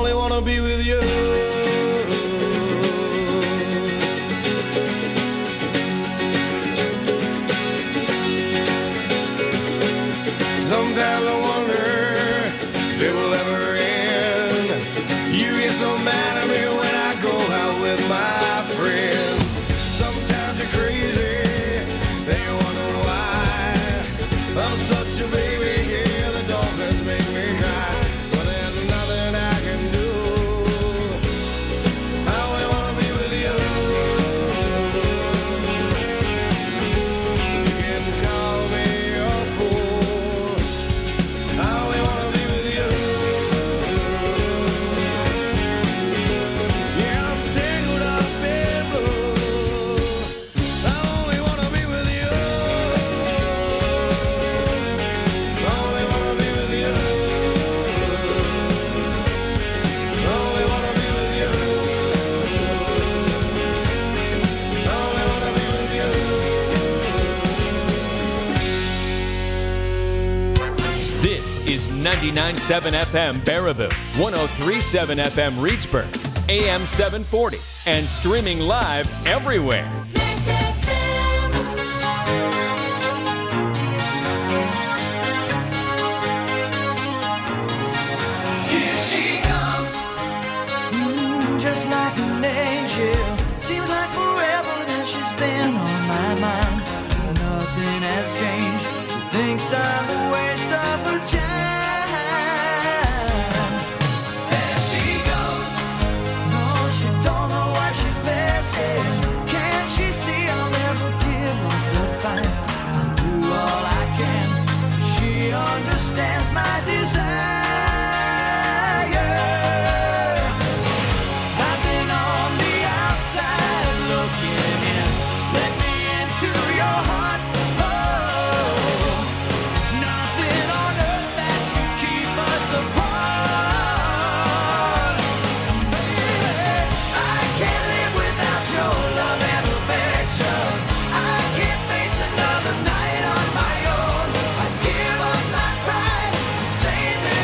only wanna be with you. Sometimes I wonder if it will ever end. You get so mad at me when I go out with my friends. Sometimes you're crazy, then you wonder why. I'm such a baby, yeah, the dolphins make me cry. But there's nothing I can do. I only wanna be with you. You can call me a fool. I only wanna be with you. Yeah, I'm tangled up in blue. I only wanna be with you. I only wanna be with you. I only wanna be with you. I only wanna be with you. This is 99.7 FM Baraboo, 103.7 FM Reedsburg, AM 740, and streaming live everywhere. Here she comes, just like an angel. Seems like forever that she's been on my mind. Nothing has changed. She thinks I'm a waste of her time. There she goes. No, she don't know what she's missing. Can't she see I'll never give up the fight? I'll do all I can. She understands my desire. I've been on the outside looking in. Let me into your heart. Oh, there's nothing on earth that should keep us apart. Baby, I can't live without your love and affection. I can't face another night on my own. I give up my pride to save me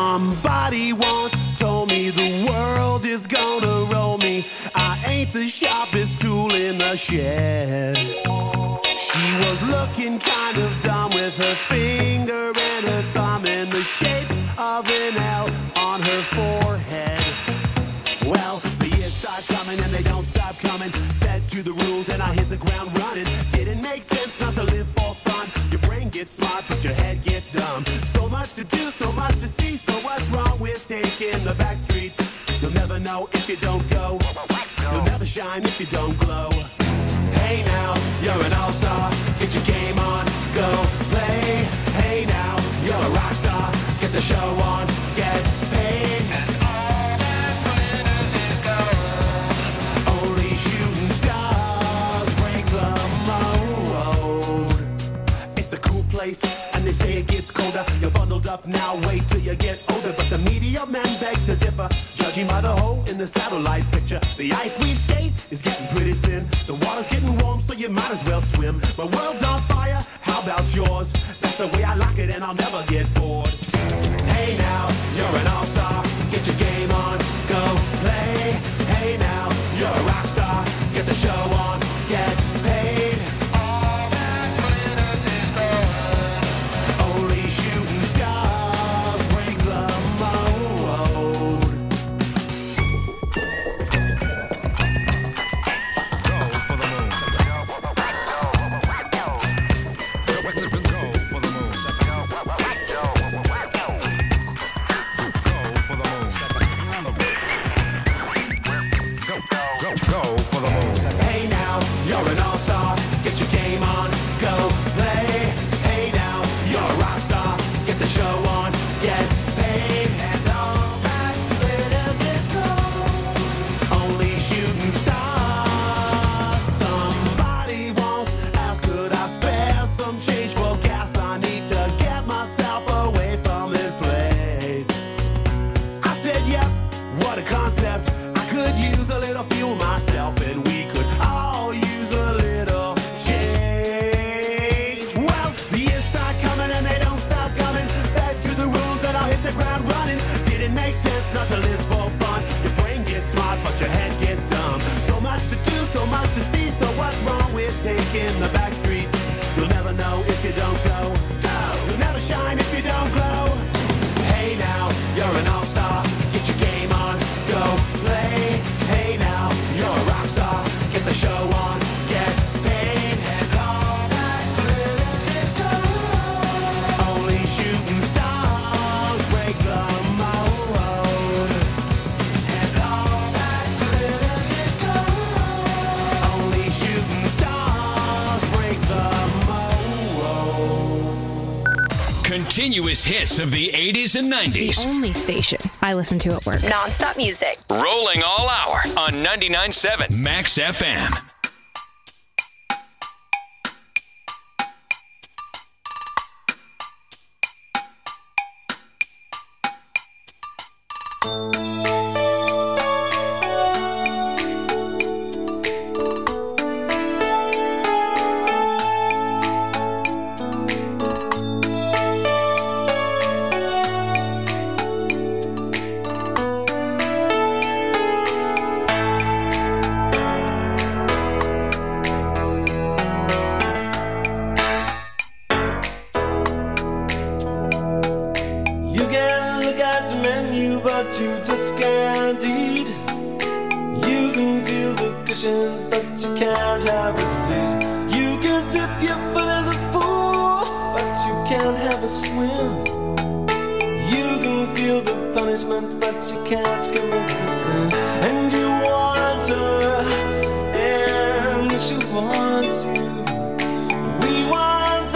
Somebody once told me the world is gonna roll me. I ain't the sharpest tool in the shed. She was looking kind of dumb with her finger and her thumb in the shape of an L on her forehead. Well, the years start coming and they don't stop coming. Fed to the rules and I hit the ground running. Didn't make sense not to live for fun. Your brain gets smart but your head gets dumb. So much to do, so much to see. So what's wrong with taking the back streets? You'll never know if you don't go. You'll never shine if you don't glow. Hey now, you're an all-star. Get your game on, go play. Hey now, you're a rock star. Get the show on, get paid. And all that glitters is gold. Only shooting stars break the mold. It's a cool place, and they say it gets colder. You're bundled up now, wait till you get older. But the media men beg to differ, judging by the hole in the satellite picture. The ice we skate is getting pretty thin. The water's getting warm, so you might as well swim. My world's on fire, how about yours? That's the way I like it, and I'll never get bored. Hey now, you're an all-star. Get your game on, go play. Hey now, you're a rock star. Get the show on, get paid. All that glitters is gold. Only shooting stars break the mold. Go for the moon. Hey now, you're an all-star. Get your game on, go play. Hey now, you're a rock star. Get the show on, get paid. And all that glitters is gold. Only shooting stars. Somebody once asked, could I spare some change for gas? I need to get myself away from this place. I said, yep, what a concept. I could use a little fuel myself, and we could all use a little change. Well, the years start coming and they don't stop coming. Back to the rules that I'll hit the ground running. Didn't make sense not to live for fun. Your brain gets smart, but your head gets dumb. So much to do, so much to see. So what's wrong with taking the back streets? You'll never know if you don't go. You'll never shine if you don't glow. Hey now, you're an all-star. Get your game on, go play. Hey now, you're a rock star. Get the show on, get paid. And all that glitters is gold. Only shooting stars break the mold. And all that glitters is gold. Only shooting stars break the mold. Continuous hits of the 80s and 90s. Only station I listen to at work. Non-stop music. Rolling all hour on 99.7 Max FM. You can look at the menu, but you just can't eat. You can feel the cushions, but you can't have a seat. You can dip your foot in the pool, but you can't have a swim. You can feel the punishment, but you can't commit the sin. And you want her, and she wants you. We want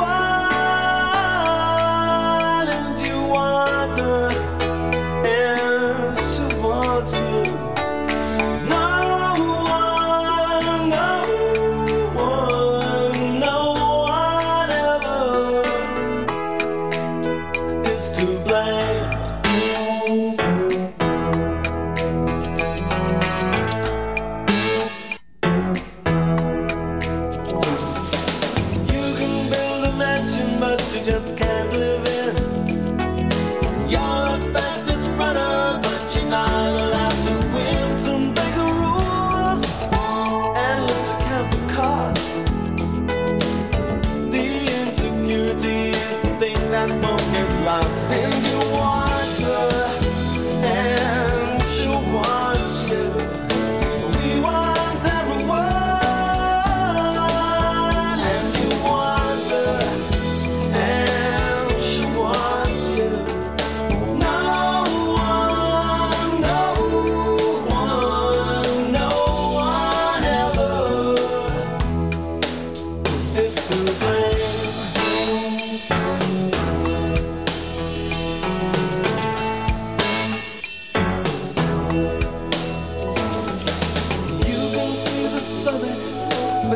everyone, and you want her, and she wants you. No one, no one, no one ever is to blame.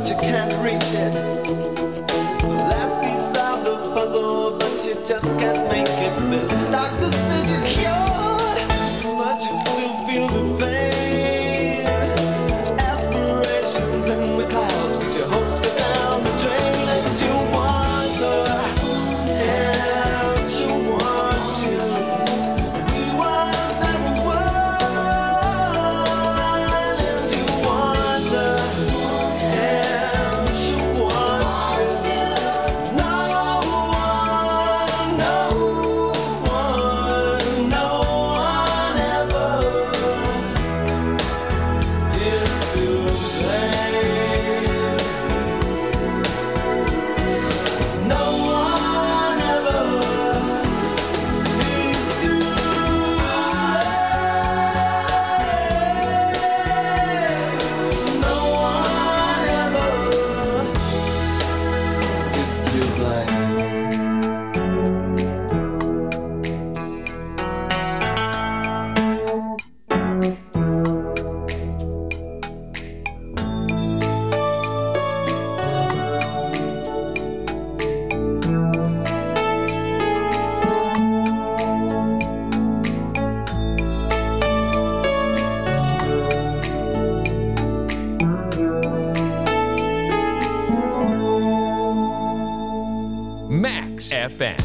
but you can't reach it. It's the last piece of the puzzle, but you just can't make it fit. The doctor says you're cured, but you still feel the pain. Aspirations in the clouds, but your hopes go down the drain, and you wonder, and you want you. You want everyone, and you wonder, and you want you. No one ever is to blame. No one ever is to blame. No one ever is to blame. Max FM.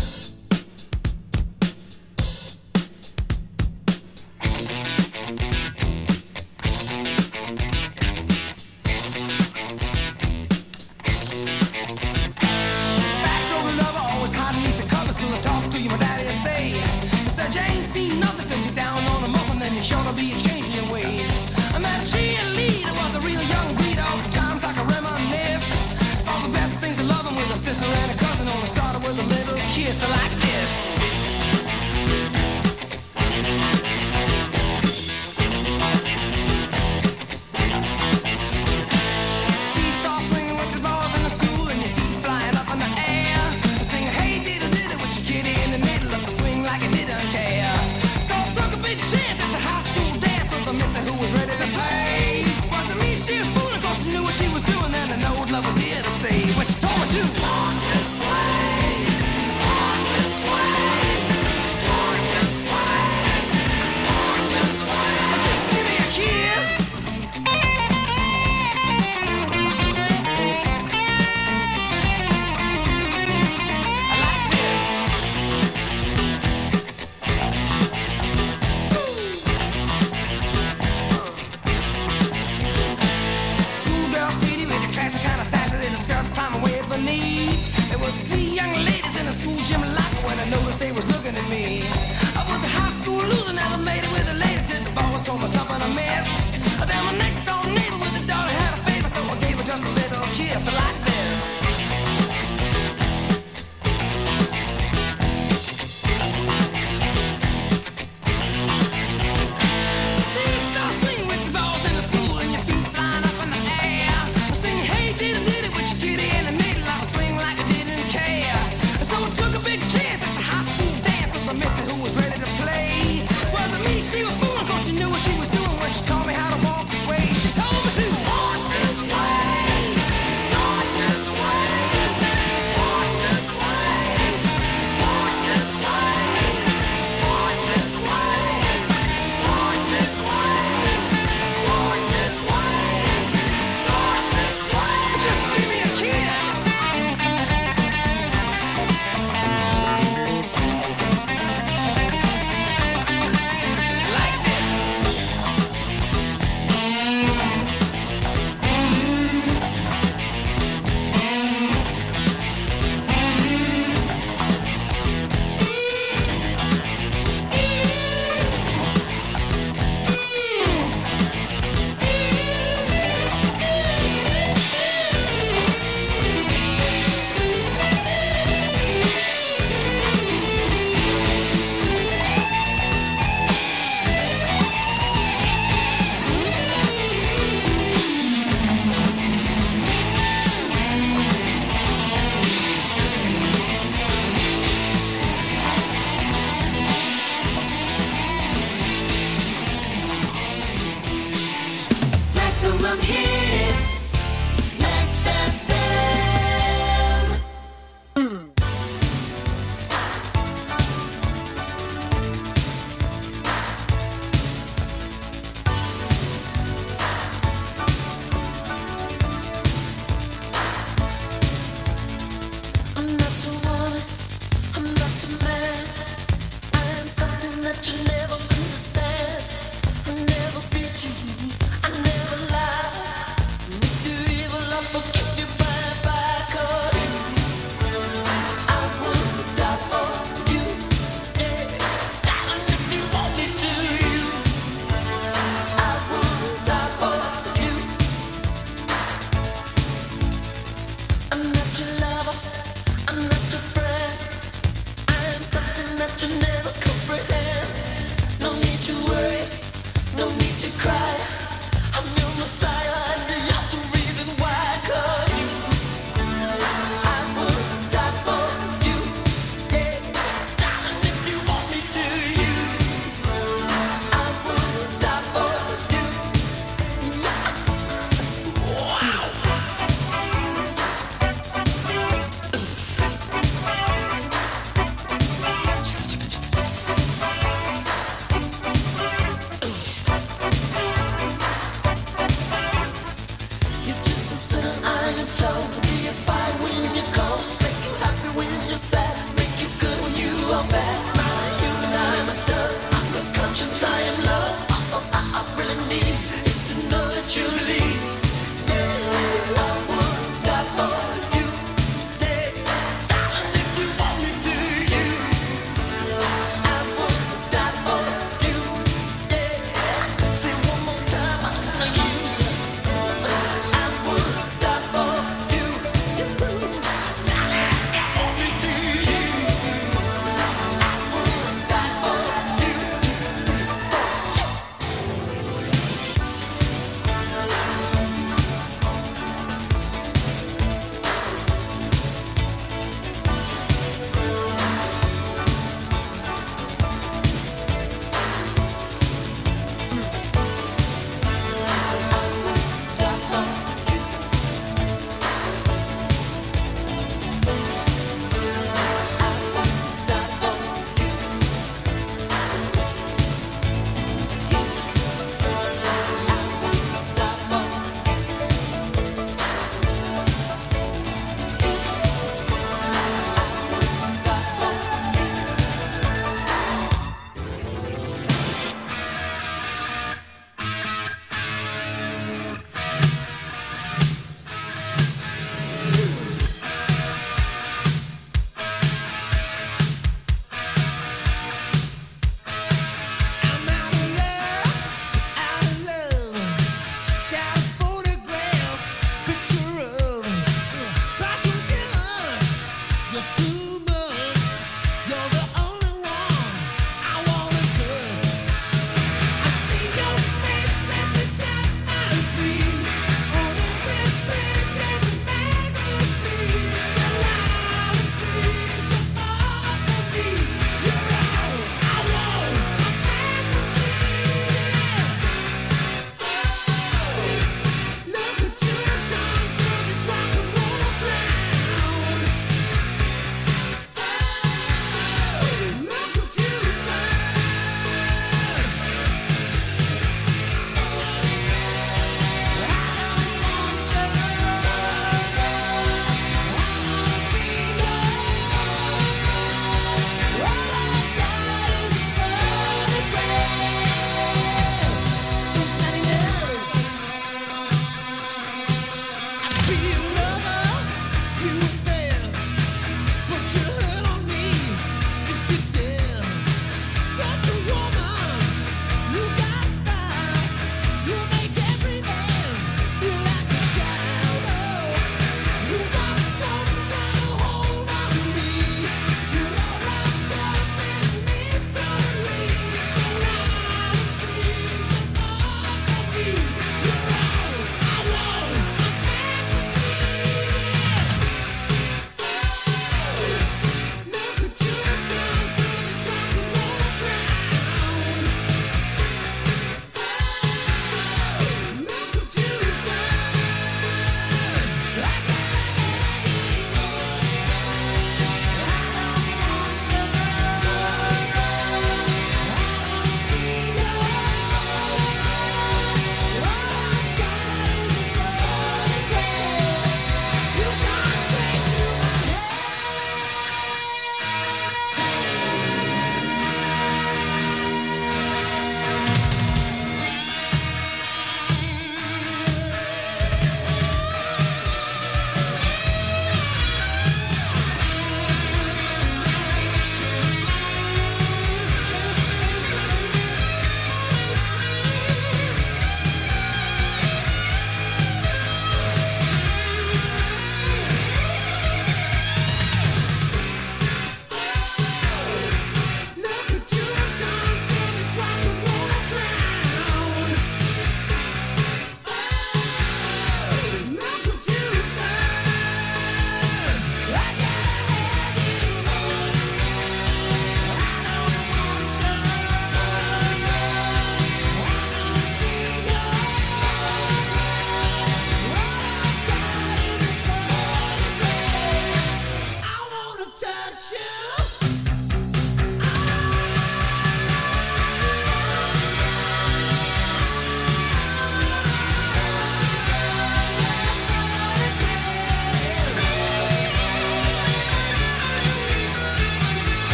Backstory lover, always hide beneath the covers till I talk to you, my daddy will say. He said you ain't seen nothing till you're down on a muffin, then you're sure to be changing your ways. I met cheerleader, was a real young breed, all times I can reminisce. All the best things of loving with a sister and a cousin, only started with a little kiss like this. Seesaw swinging with the balls in the school and your feet flying up in the air. Sing hey diddle diddle with your kitty in the middle of the swing like you didn't care. So I took a big chance at the high school dance with a mister who was ready to play. Wasn't me, she was fooling, cause she knew what she was doing, and I know love was here to stay. What you told me to walk this way, walk this way, walk this way, walk this way. Just give me a kiss. I like this. Schoolgirl city with the classic kind of sassy little skirts climbing way beneath. There was 3 young ladies in the school gym locker when I noticed they was looking at me. I was a high school loser, never made it with a lady till the boss told me something I missed. Then my next door neighbor with a daughter had a favor, so I gave her just a little kiss like this. Seesaw swing with the balls in the school and your feet flying up in the air. Sing hey diddle diddle with your kitty in the middle of a swing like I didn't care. So I took a big chance at the high school dance with a missy who was ready to play. Wasn't me, she was fooling, cause she knew what she was doing when she taught me how to walk this way. She told me to walk this way, walk this way, walk this way, walk this way, walk this way, walk this way, walk this way, walk this way. Just give me a kiss. Like this. Maximum hits. Maximum.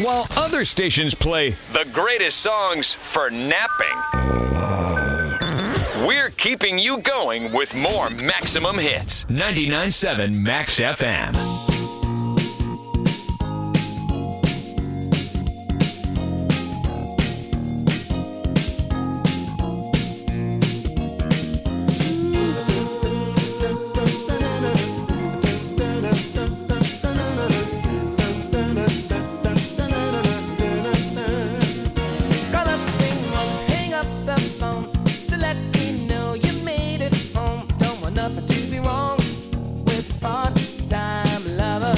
while other stations play the greatest songs for napping. We're keeping you going with more Maximum Hits. 99.7 Max FM. To be wrong with part-time lover.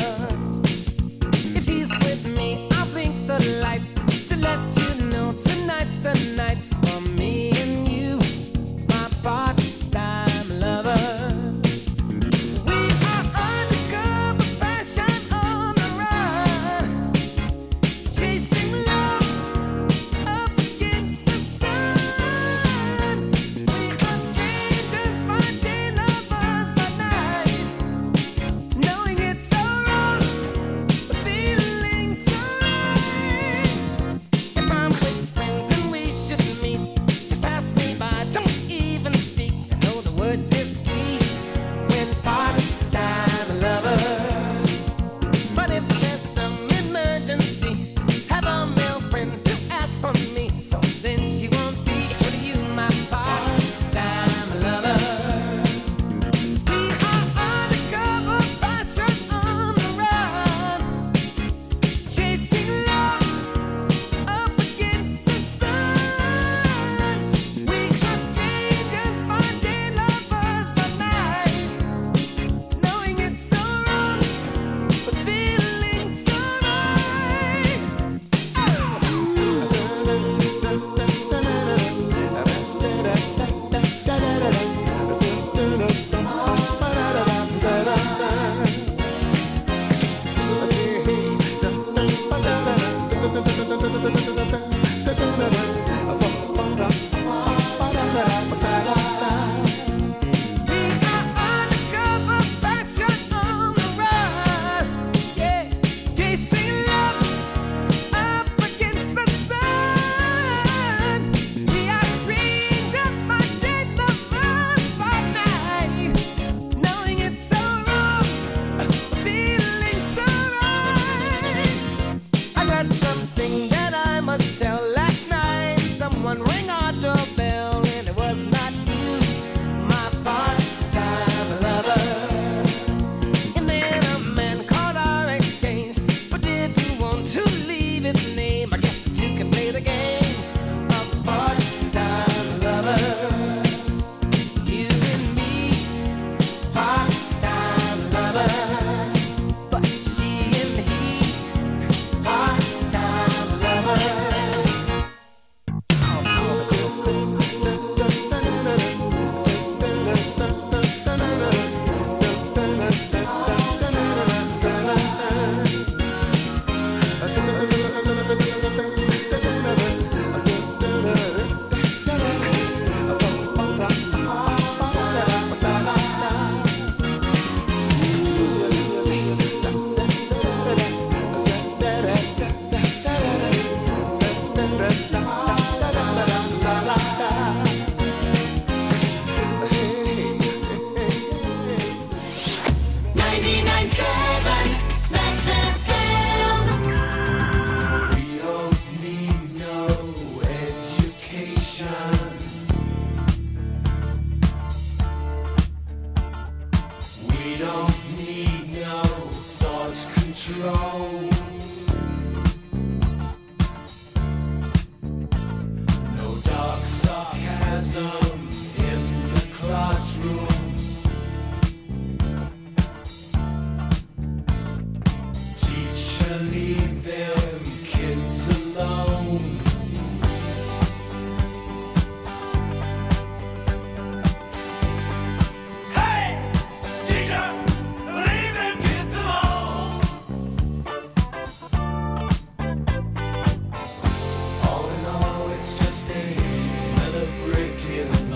All in all, it's just another brick in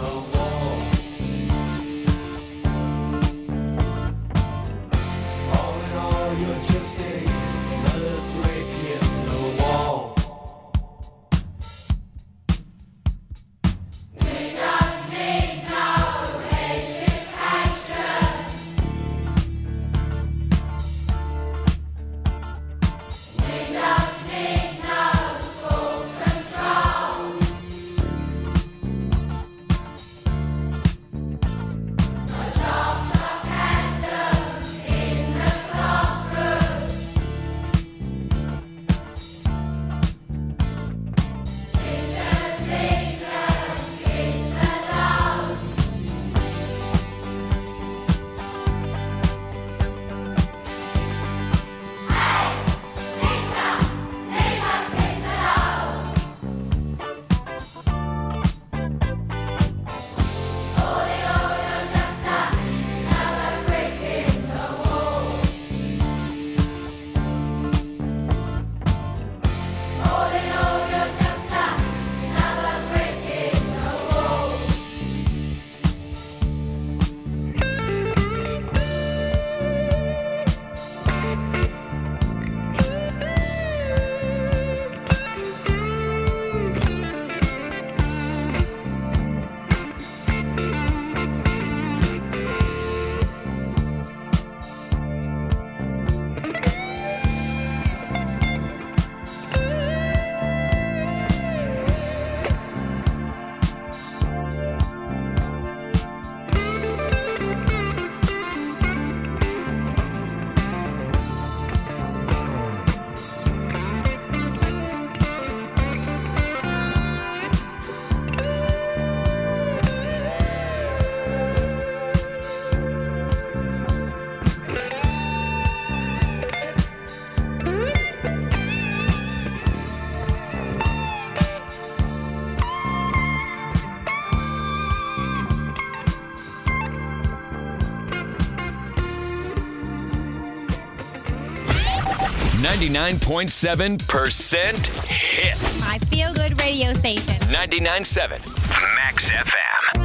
99.7% hits. My feel-good radio station. 99.7 Max FM.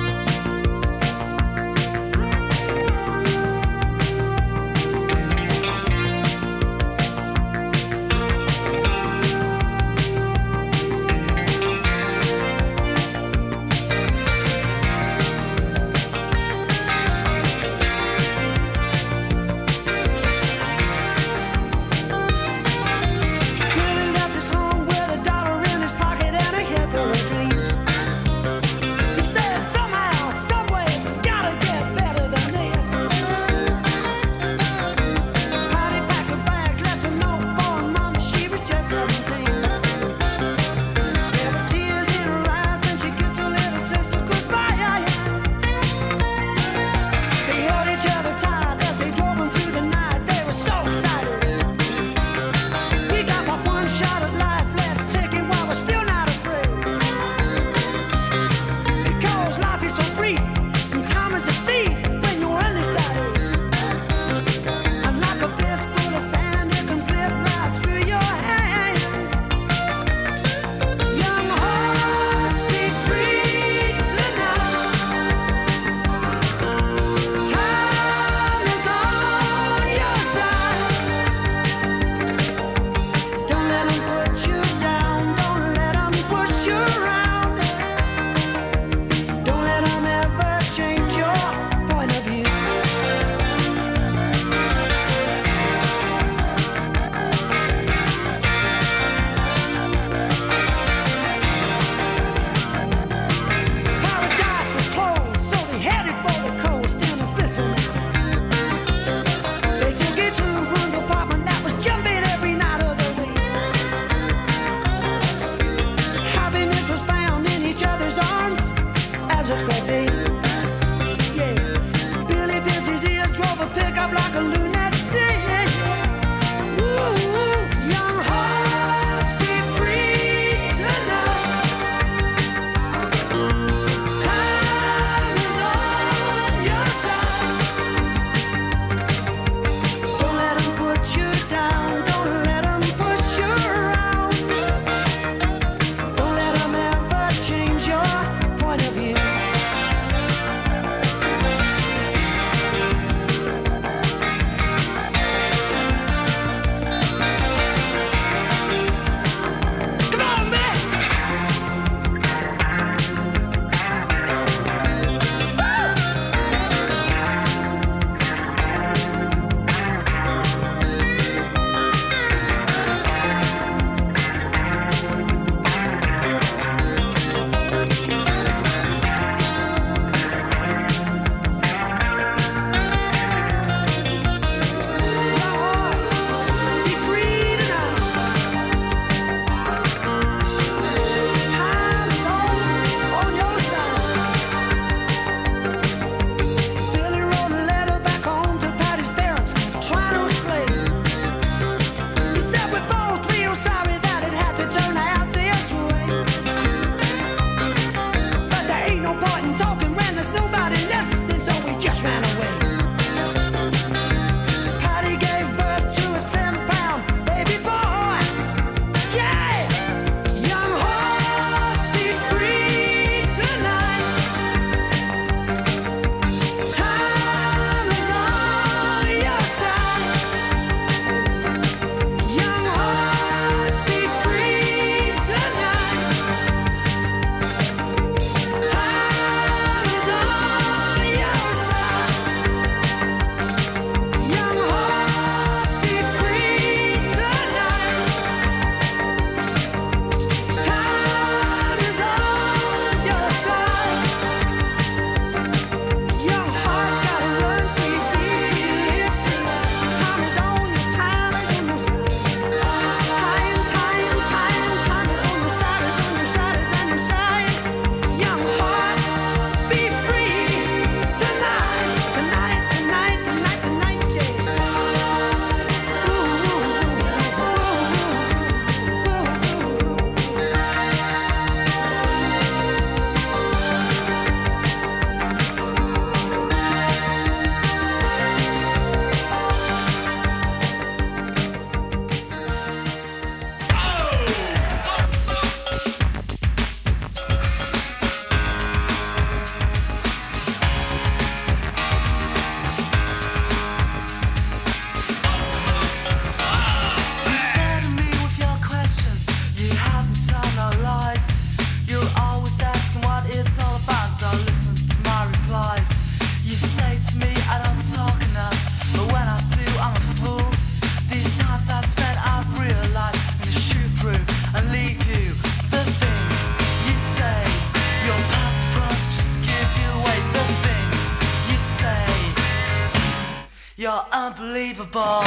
You're unbelievable.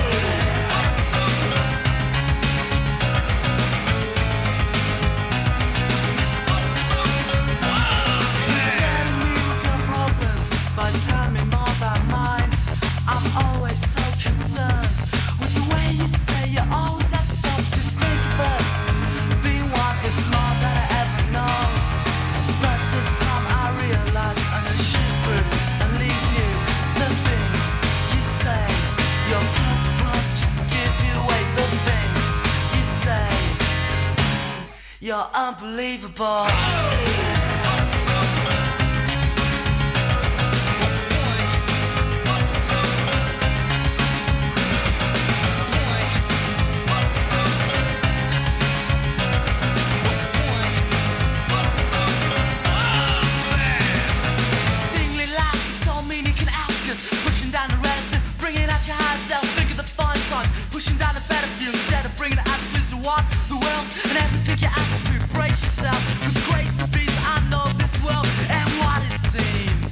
But tell me more about mine. I'm always so concerned with the way you say you always have to stop to think of us. Being one is more than I ever know. But this time I realize I'm gonna shoot through and leave you. The things you say, your purpose just give you away. The things you say, you're unbelievable. Pushing down the relative, bringing out your higher self. Think of the fun time, pushing down the better view instead of bringing the absolutes to walk the world and everything you ask to brace yourself. With the grace of peace, I know this world and what it seems.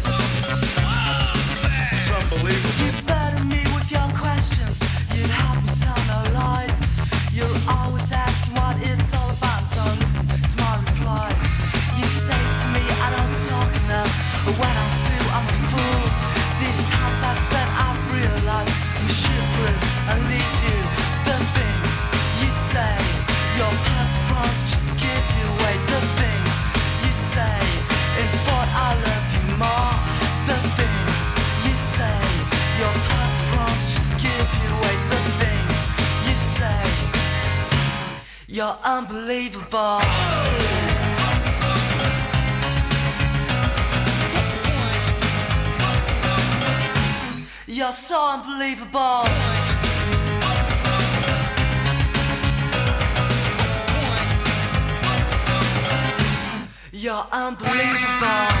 It's unbelievable. You better me with your questions. You'd help me tell no lies. You're always asking what it's all about. Don't listen to my replies. You say to me I don't talk enough, but when I do, I'm a fool. These times I've spent, I've realized I'm shoot through and leave you. The things you say, your purpose just give you away. The things you say, in thought I love you more. The things you say, your purpose just give you away. The things you say, you're unbelievable. You're so unbelievable. You're unbelievable.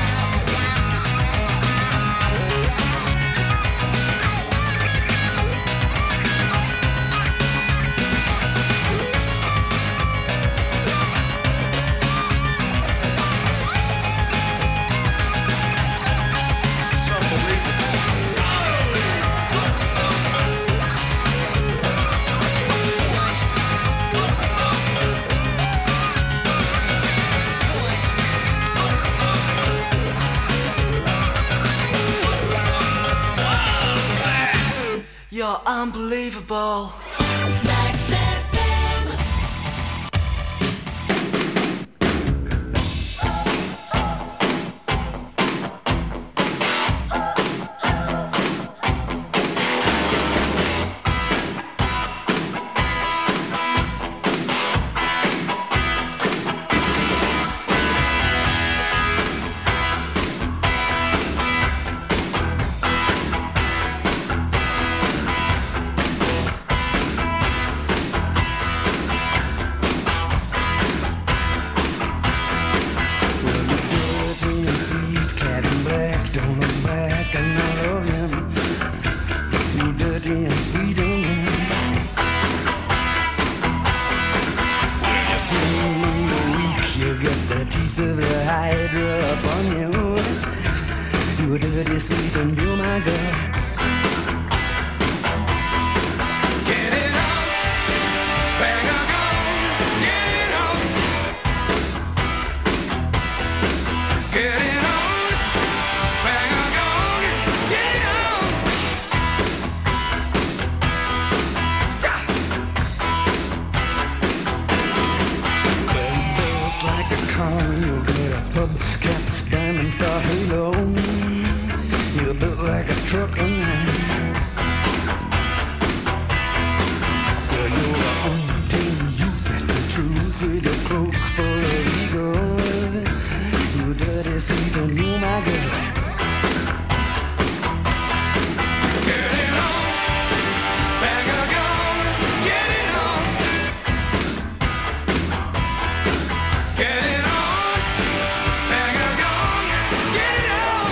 You're unbelievable. Max FM. Sweet and you're my girl. Get it on, bang a gong, get it on. Get it on, bang a gong, get it on. Well, you built like a car, you'll get a hubcap, diamond star halo. You're built like a truck on line. Well, you're an untamed youth, that's the truth. With a cloak full of egos. You're dirty, sweet, and you're my girl. Get it on, bang a gong, get it on. Get it on, bang a gong, get it on.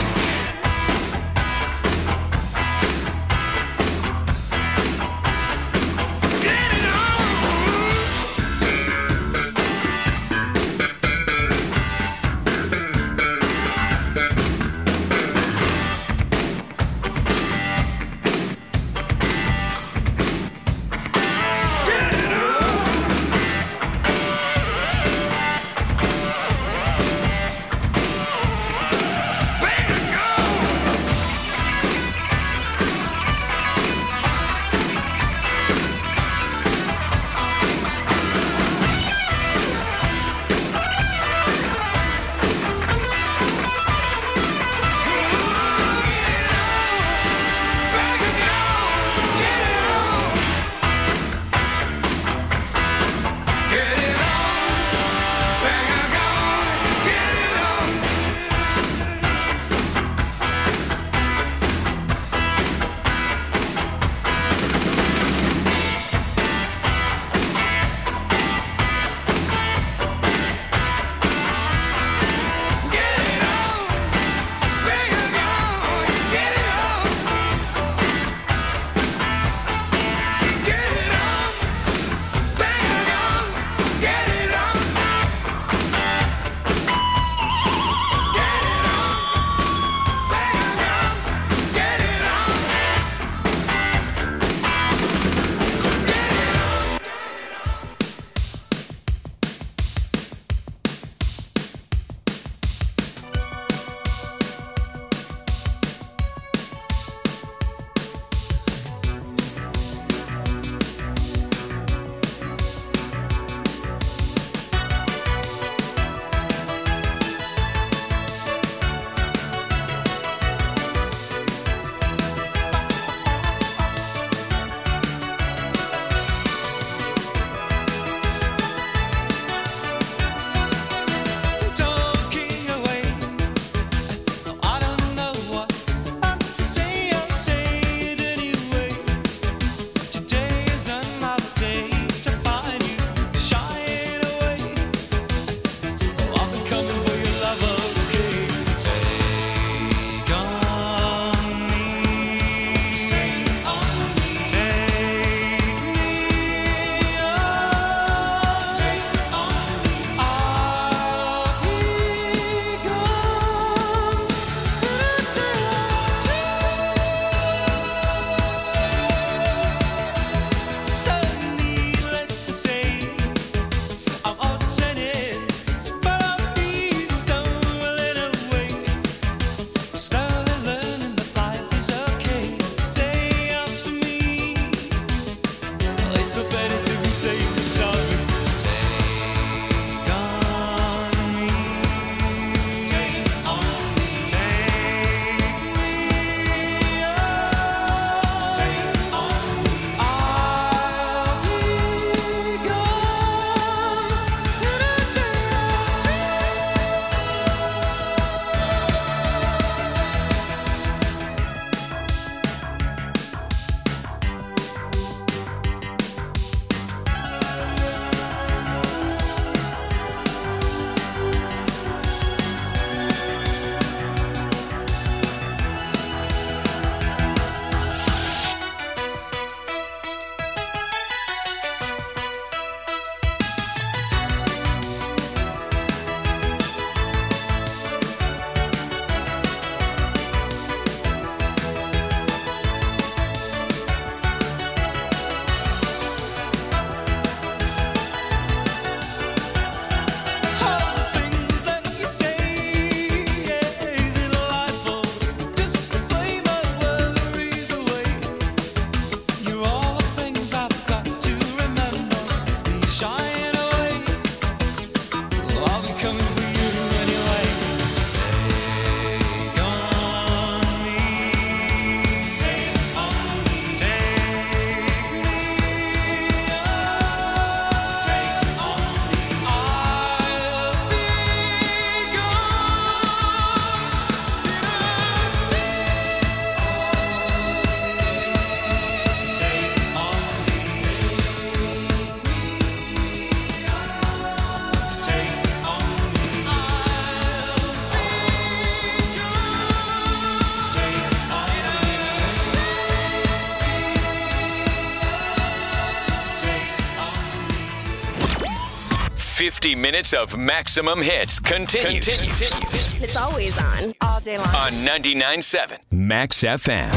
50 minutes of maximum hits continues. It's always on, all day long. On 99.7 Max FM.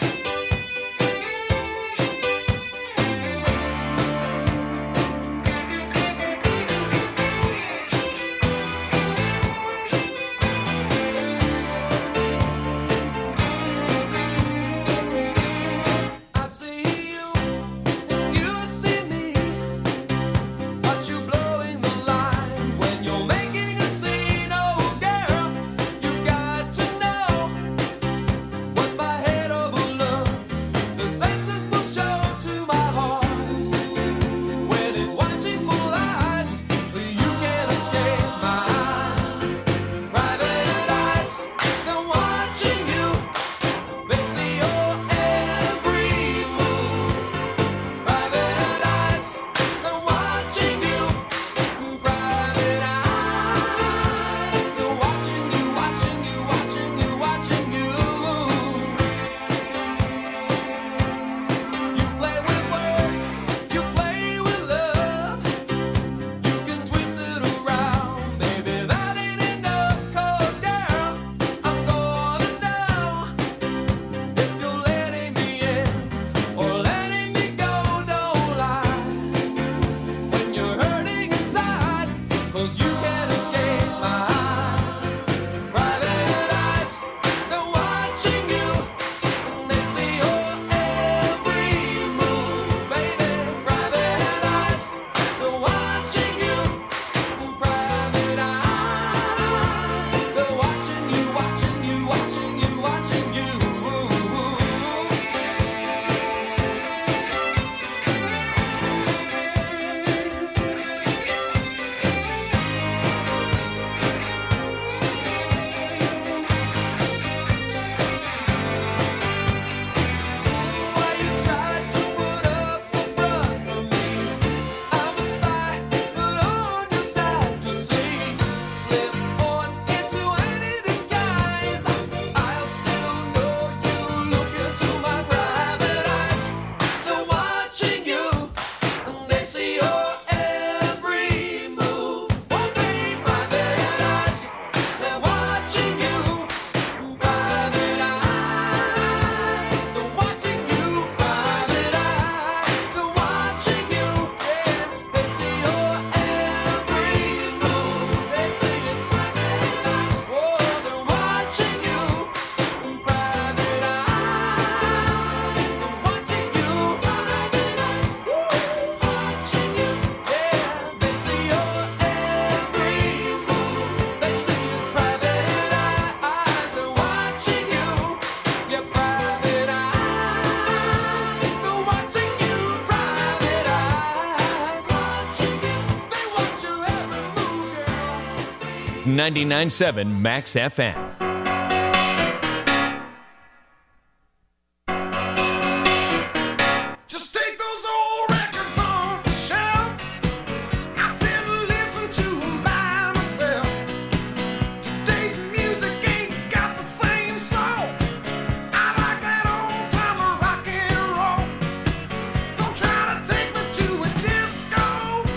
.997 Max FM.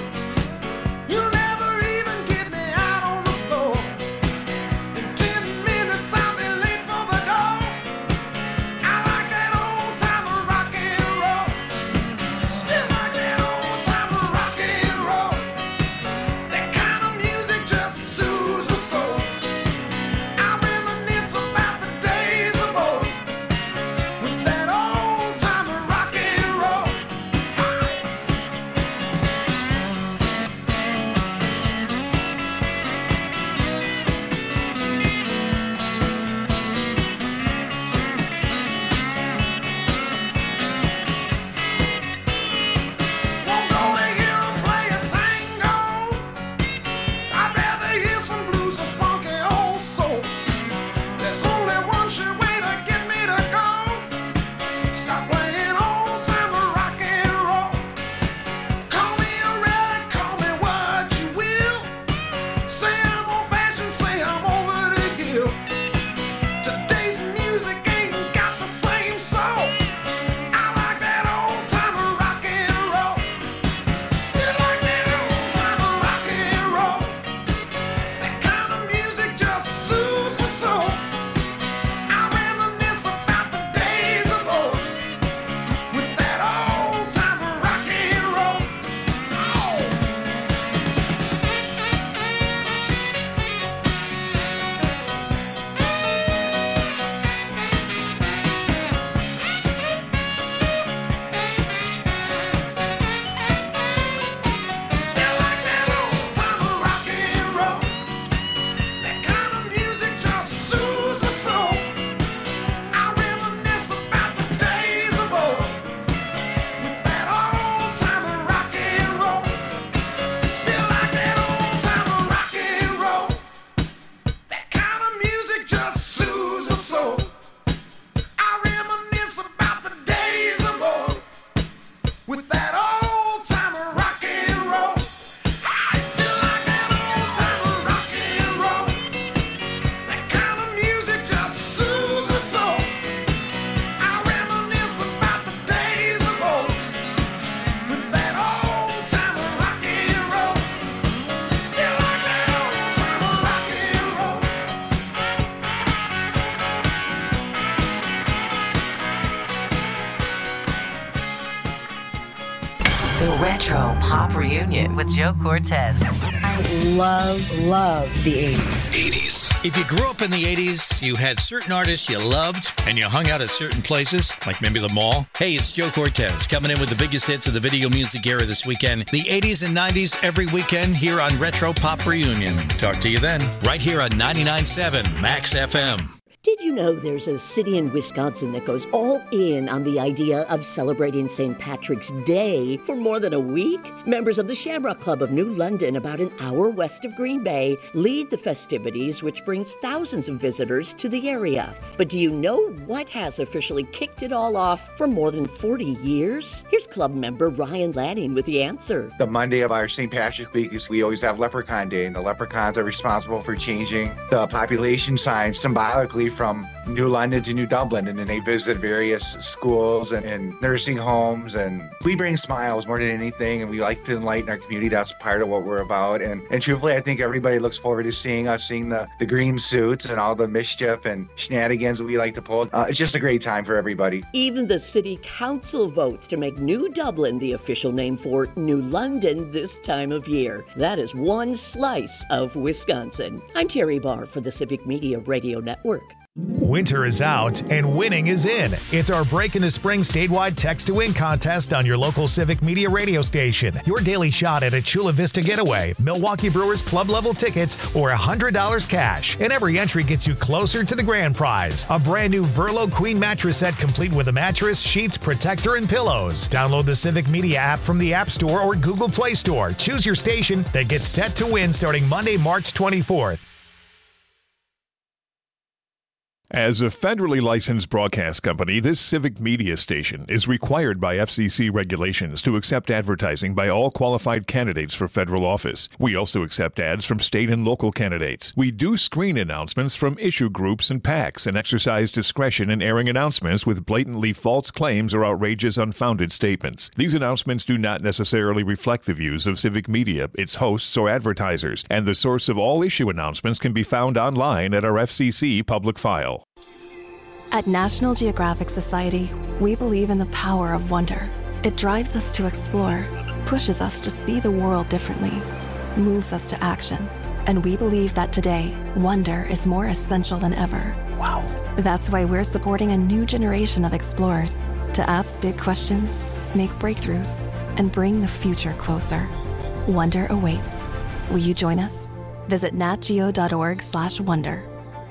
You'll never even get me out on the floor. Retro Pop Reunion with Joe Cortez. I love the 80s. If you grew up in the 80s, you had certain artists you loved, and you hung out at certain places, like maybe the mall. Hey, it's Joe Cortez coming in with the biggest hits of the video music era this weekend. The 80s and 90s every weekend here on Retro Pop Reunion. Talk to you then, right here on 99.7 Max FM. Did you know there's a city in Wisconsin that goes all in on the idea of celebrating St. Patrick's Day for more than a week? Members of the Shamrock Club of New London, about an hour west of Green Bay, lead the festivities, which brings thousands of visitors to the area. But do you know what has officially kicked it all off for more than 40 years? Here's club member Ryan Lanning with the answer. The Monday of our St. Patrick's Week is we always have Leprechaun Day, and the leprechauns are responsible for changing the population signs symbolically from New London to New Dublin, and then they visit various schools and nursing homes, and we bring smiles more than anything, and we like to enlighten our community. That's part of what we're about, and truthfully, I think everybody looks forward to seeing us, seeing the green suits and all the mischief and shenanigans we like to pull. It's just a great time for everybody. Even the city council votes to make New Dublin the official name for New London this time of year. That is one slice of Wisconsin. I'm Terry Barr for the Civic Media Radio Network. Winter is out and winning is in. It's our Break into Spring statewide Text to Win contest on your local Civic Media radio station. Your daily shot at a Chula Vista getaway, Milwaukee Brewers club level tickets, or $100 cash. And every entry gets you closer to the grand prize. A brand new Verlo Queen mattress set complete with a mattress, sheets, protector, and pillows. Download the Civic Media app from the App Store or Google Play Store. Choose your station that gets set to win starting Monday, March 24th. As a federally licensed broadcast company, this Civic Media station is required by FCC regulations to accept advertising by all qualified candidates for federal office. We also accept ads from state and local candidates. We do screen announcements from issue groups and PACs and exercise discretion in airing announcements with blatantly false claims or outrageous, unfounded statements. These announcements do not necessarily reflect the views of Civic Media, its hosts, or advertisers, and the source of all issue announcements can be found online at our FCC public file. At National Geographic Society, we believe in the power of wonder. It drives us to explore, pushes us to see the world differently, moves us to action. And we believe that today, wonder is more essential than ever. Wow. That's why we're supporting a new generation of explorers to ask big questions, make breakthroughs, and bring the future closer. Wonder awaits. Will you join us? Visit natgeo.org/wonder.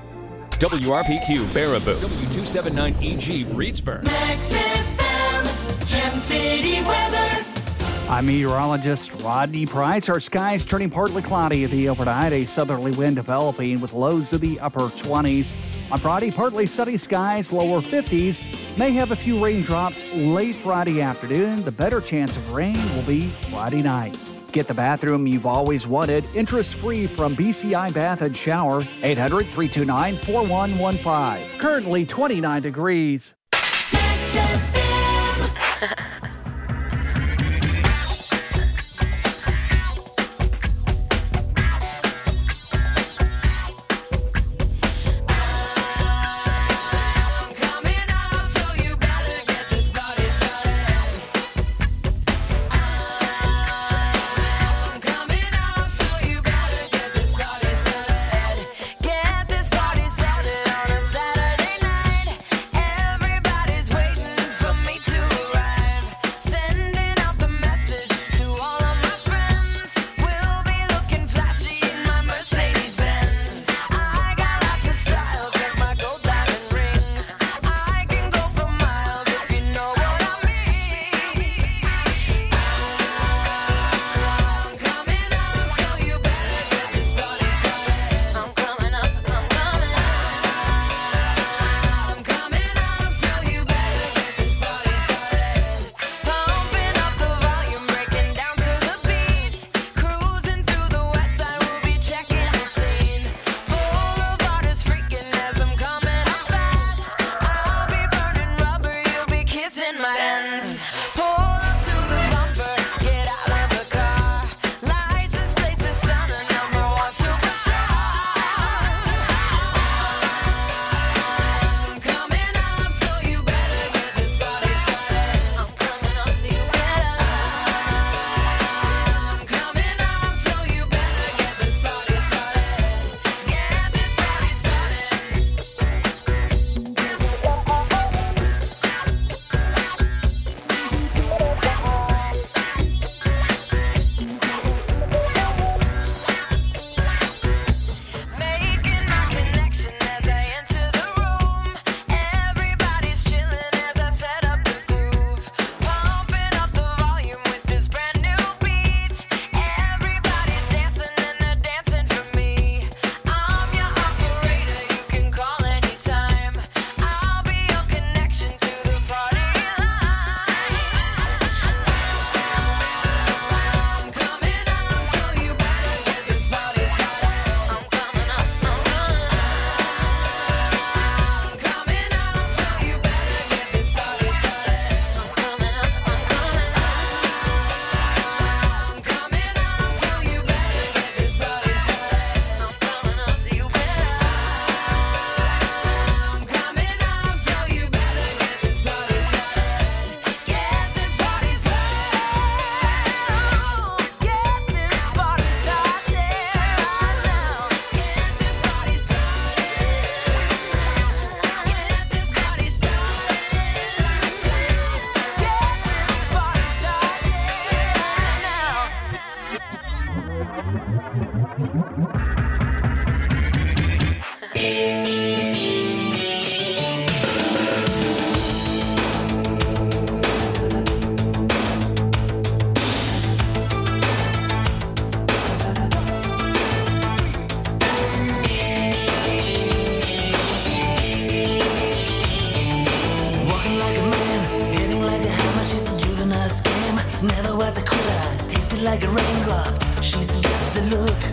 WRPQ Baraboo, W279EG Reedsburg. Max FM, Gem City weather. I'm meteorologist Rodney Price. Our skies turning partly cloudy at the overnight, a southerly wind developing with lows in the upper 20s. On Friday, partly sunny skies, lower 50s. May have a few raindrops late Friday afternoon. The better chance of rain will be Friday night. Get the bathroom you've always wanted, interest-free from BCI Bath and Shower, 800-329-4115. Currently 29 degrees. Get this party started on a Saturday night. Everybody's waiting for sweet like a raindrop. She's got the look.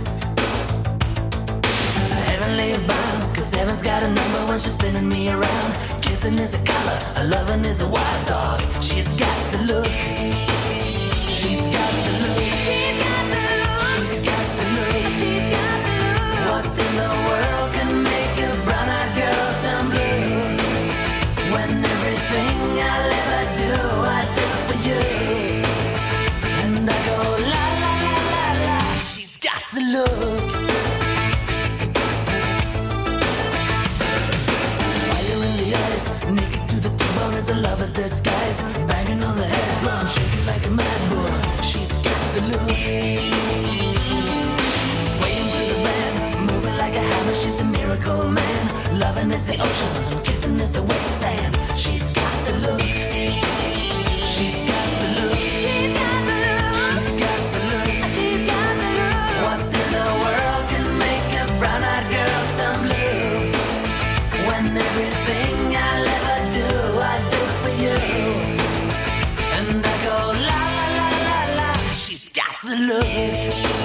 Heavenly bound, cause heaven's got a number when she's spinning me around. Kissing is a color, a loving is a wild dog. She's got the look. She's got the look. She's got the look. She's got the look. She's got the look. What in the world can make a brown-eyed girl turn blue? When everything I'll ever do, I do for you. And I go la la la la la. She's got the look. Fire in the eyes, naked to the bone as a lover's disguise. Banging on the head drum, shaking like a mad bull. She's got the look. Swaying through the band, moving like a hammer. She's a miracle man. Loving is the ocean, kissing is the wet sand. She's got the look. She's got the look. She's got the look. She's got the look. She's got the look. What in the world can make a brown-eyed girl turn blue? When everything I'll ever do, I do for you. And I go la la la la la. She's got the look.